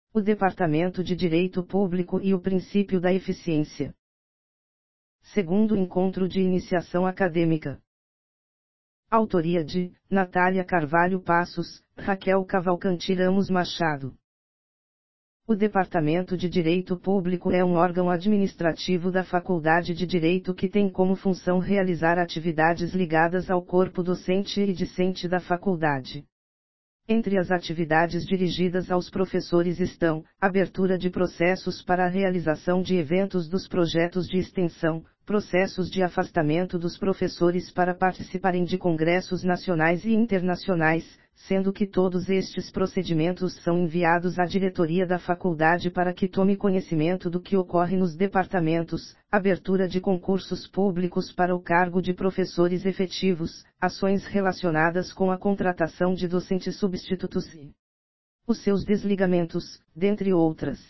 O Departamento de Direito Público e o Princípio da Eficiência. Segundo encontro de iniciação acadêmica. Autoria de Natália Carvalho Passos, Raquel Cavalcanti Ramos Machado. O Departamento de Direito Público é um órgão administrativo da Faculdade de Direito que tem como função realizar atividades ligadas ao corpo docente e discente da faculdade. Entre as atividades dirigidas aos professores estão: abertura de processos para a realização de eventos dos projetos de extensão, processos de afastamento dos professores para participarem de congressos nacionais e internacionais, sendo que todos estes procedimentos são enviados à diretoria da faculdade para que tome conhecimento do que ocorre nos departamentos, abertura de concursos públicos para o cargo de professores efetivos, ações relacionadas com a contratação de docentes substitutos e os seus desligamentos, dentre outras.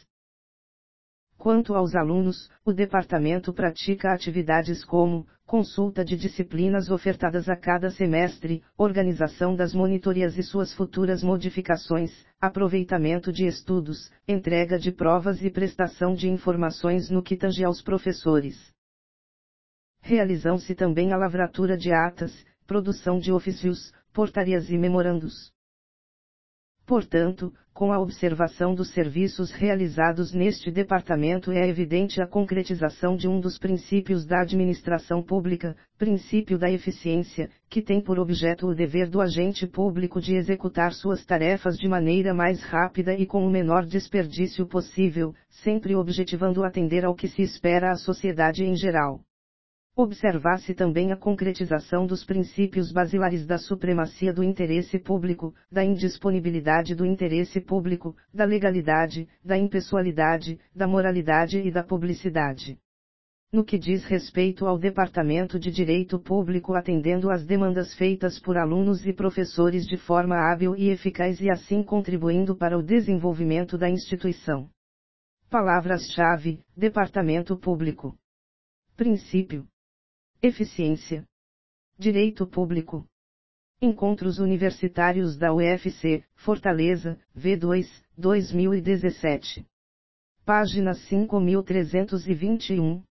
Quanto aos alunos, o departamento pratica atividades como consulta de disciplinas ofertadas a cada semestre, organização das monitorias e suas futuras modificações, aproveitamento de estudos, entrega de provas e prestação de informações no que tange aos professores. Realizam-se também a lavratura de atas, produção de ofícios, portarias e memorandos. Portanto, com a observação dos serviços realizados neste departamento é evidente a concretização de um dos princípios da administração pública, princípio da eficiência, que tem por objeto o dever do agente público de executar suas tarefas de maneira mais rápida e com o menor desperdício possível, sempre objetivando atender ao que se espera à sociedade em geral. Observar-se também a concretização dos princípios basilares da supremacia do interesse público, da indisponibilidade do interesse público, da legalidade, da impessoalidade, da moralidade e da publicidade. No que diz respeito ao Departamento de Direito Público, atendendo às demandas feitas por alunos e professores de forma hábil e eficaz e assim contribuindo para o desenvolvimento da instituição. Palavras-chave: Departamento Público. Princípio. Eficiência. Direito Público. Encontros Universitários da UFC, Fortaleza, V2, 2017. Página 5321.